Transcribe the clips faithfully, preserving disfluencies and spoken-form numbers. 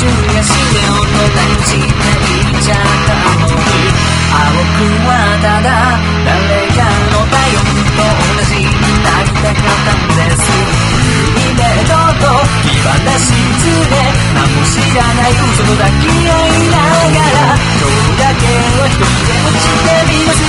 春や死ねをと何していっちゃったのに、青くはただ誰かの体温と同じになりたかったんです。夢とと気晴らしずで何も知らない嘘と抱き合いながら今日だけは一人で落ちてみます。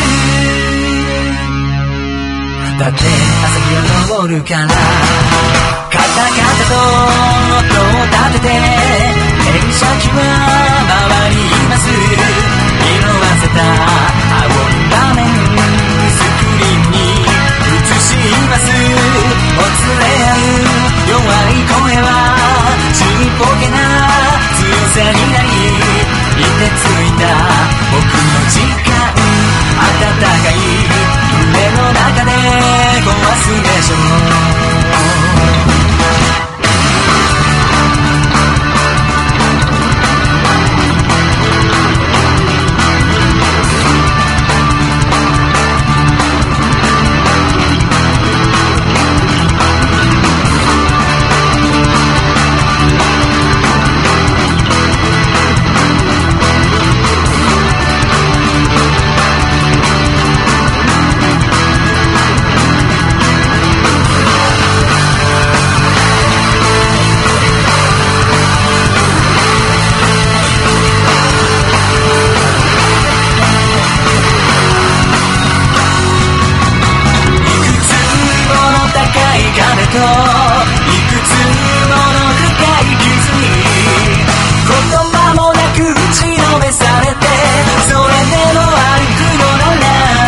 だって朝日が昇るからカタカタと音を立てて電車機は回ります。色あせた青い画面スクリーンに映します。もつれ合う弱い声はちっぽけな強さになり凍てついた僕の時間暖かい夢の中で壊すでしょう。いくつもの深い傷に言葉もなく打ちのめされてそれでも歩くのなら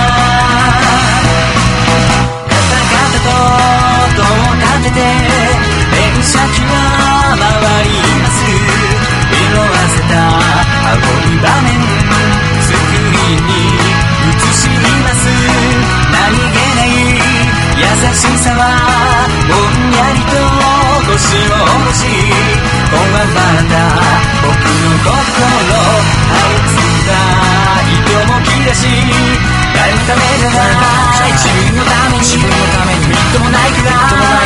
カタカタと音を立てて電車機は回ります。色あせた青い場面スクリーンに映します。何気ない優しさはぼんやりと星を落としこわばった僕の心あいつだ糸も切らし誰のためじゃない自分のために自分のためにみっともないくらい